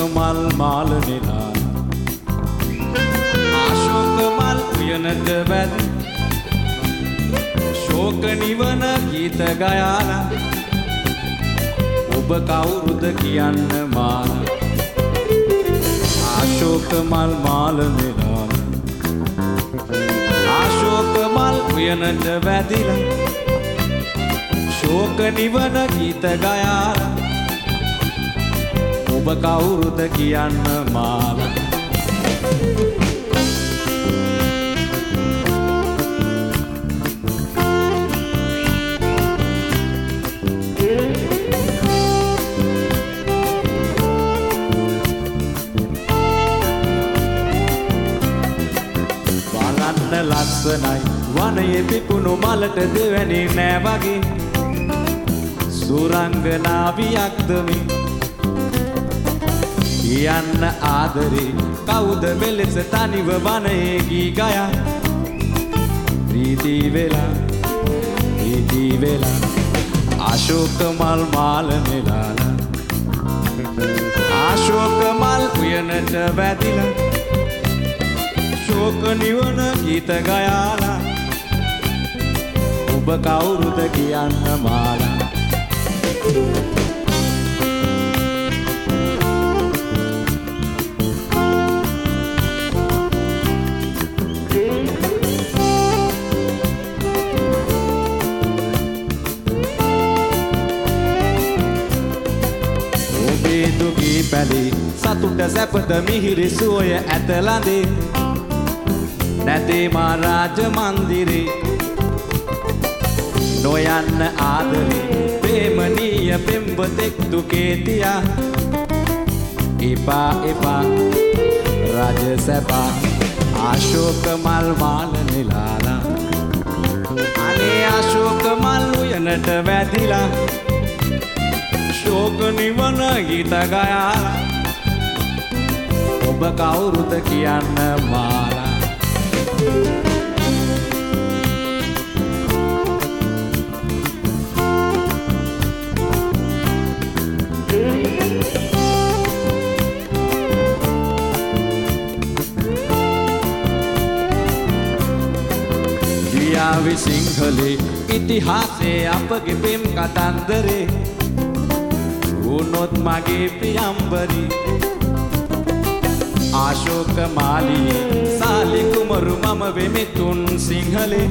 මල් මාල නෙලා ආශෝක මල් උයනට වැදි ශෝක නිවන ගීත ගයාලා ඔබ කවුරුද කියන්න මාලා ආශෝක මල් මාල නෙලා ආශෝක මල් උයනට වැදිලා ශෝක නිවන ගීත ගයාලා ඔබ කවුරුද කියන්න මාලා බලන්න ලස්සනයි වනයේ පිපුණු මලට දෙවැනි නෑ වගේ සුරංගනාවියක්ද මේ කියන්න ආදරේ කවුද මෙලෙස තනිව වනයේ ගී ගයා ප්‍රීති වෙලා ආශෝක මල් මාල නෙලාලා ආශෝක මල් උයනට වැදිලා ශෝක නිවන ගීත ගයාලා ඔබ කවුරුද කියන්න මාලා ඔබේ දුකී පැලේ සතුට සැපද මිහිරි සුවය ඇතලඳේ නැතේ මා රාජ මන්දිරේ නොයන්න ආදරේ ප්‍රේමනීය පෙම්වතෙක් දුකේ තියා එපා රාජ සැපා ආශෝක මල් මාල නෙලාලා අනේ ආශෝක මල් උයනට වැදිලා ශෝක නිවන ගීත ගයාලා ඔබ කවුරුද කියන්න මාලා ගියාවි සිංහලේ ඉතිහාසයේ අපගේ පෙම් කතන්දරේ වුණොත් මගේ ප්‍රියම්බරි ආශෝක මාලියේ සාලි කුමරු මම වෙමි තුන් සිංහලේ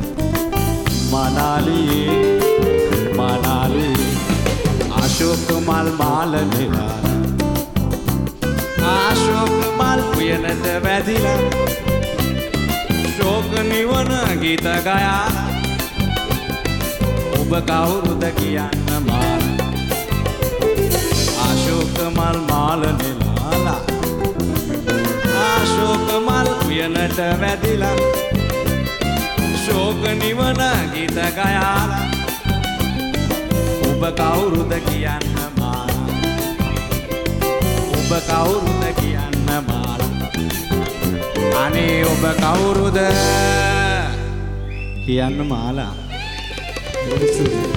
මනාලියේ ආශෝක මල් මාල නෙලා ආශෝක මල් උයනට වැදිලා ශෝක නිවන ගීත ගයා ඔබ කවුරුද කියන්න මාලා ආශෝක මල් මාල නෙලාලා ආශෝක මල් උයනට වැදිලා ශෝක නිවන ගීත ගයාලා ඔබ කවුරුද කියන්න මාලා ඔබ කවුරුද කියන්න මාලා අනේ ඔබ කවුරුද කියන්න මාලා